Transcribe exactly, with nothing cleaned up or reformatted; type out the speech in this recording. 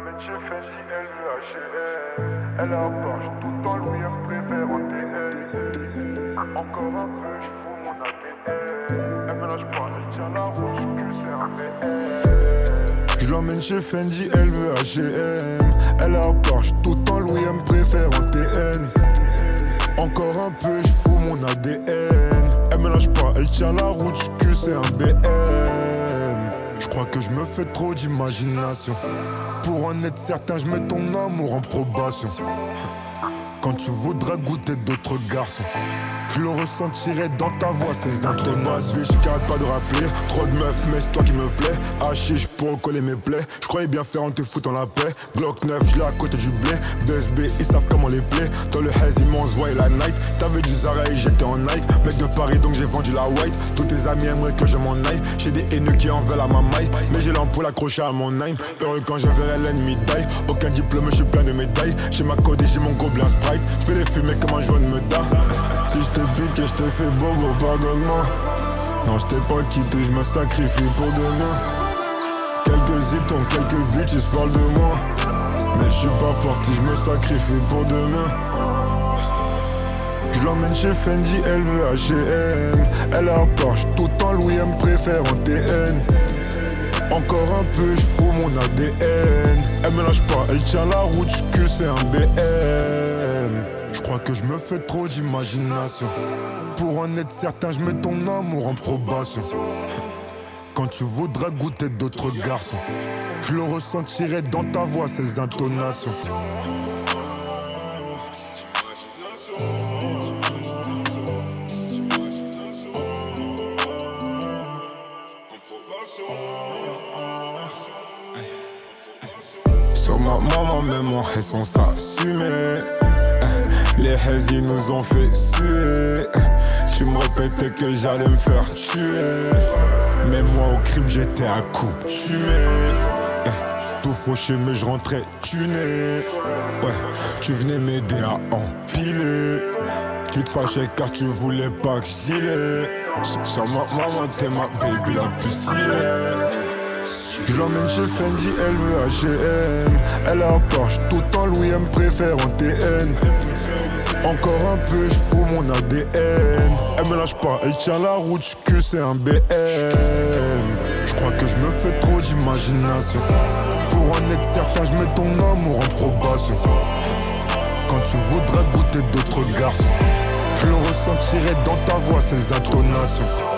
l'emmène chez Fendi, elle veut H et M. Elle a Porsche, tout en Louis, elle me préfère en T L. Encore un peu, je fous mon A D N. Elle me lâche pas, elle tient la route, que c'est un B M. Je l'emmène chez Fendi, elle veut H et M. Elle a Porsche, tout en Louis, elle me préfère en T N. Encore un peu, je fous mon A D N. Elle me lâche pas, elle tient la route, que c'est un B M. Je crois que je me fais trop d'imagination. Pour en être certain, je mets ton amour en probation. Quand tu voudras goûter d'autres garçons, je le ressentirai dans ta voix, ces intonations. Je j'arrête pas de rappeler, trop de meufs, mais c'est toi qui me plaît. Hachiche pour coller mes plaies, je croyais bien faire en te foutant la paix. Glock neuf, je l'ai à côté du blé. B S B, ils savent comment les plaies. Dans le haze, ils m'ont voit la night. T'avais du Zara et j'étais en Nike. Mec de Paris, donc j'ai vendu la white. Tous tes amis aimeraient que je m'en aille. J'ai des haineux qui en veulent à ma maille, mais j'ai l'ampoule accrochée à mon nine. Heureux quand je verrai l'ennemi taille. Aucun diplôme, je suis plein de médailles. J'ai ma code et j'ai mon gobelin Sprite. Je vais les fumer comme un joint de me da. Si je te pique et je te fais bobo, pardonne-moi. Non, je t'ai pas quitté, je me sacrifie pour demain. Quelques zitons, quelques bitches parlent de moi, mais je suis pas parti, je me sacrifie pour demain. Je l'emmène chez Fendi, elle veut H et M. Elle a Porsche, tout en Louis, elle me préfère en T N. Encore un peu, je fous mon A D N. Elle me lâche pas, elle tient la route, que c'est un B M. Je crois que je me fais trop d'imagination. Pour en être certain, je mets ton amour en probation. Quand tu voudras goûter d'autres garçons, je le ressentirai dans ta voix, ces intonations. Sur ma maman, même mon haine sans s'assumer. Les haze ils nous ont fait suer. Tu me répétais que j'allais me faire tuer, mais moi au crime j'étais accoutumé. Tout fauché mais je rentrais tuné. Ouais, tu venais m'aider à empiler. Tu te fâchais car tu voulais pas que j'y aille. Sur ma maman t'es ma baby la plus stylée. Je l'emmène chez Fendi, elle veut H et M. Elle a Porsche, tout en Louis, elle me préfère en T N. Encore un peu, je fous mon A D N. Elle me lâche pas, elle tient la route, que c'est un B M. Je crois que je me fais trop d'imagination. Pour en être certain, je mets ton amour en probation. Quand tu voudras goûter d'autres garçons, je le ressentirai dans ta voix, ces intonations.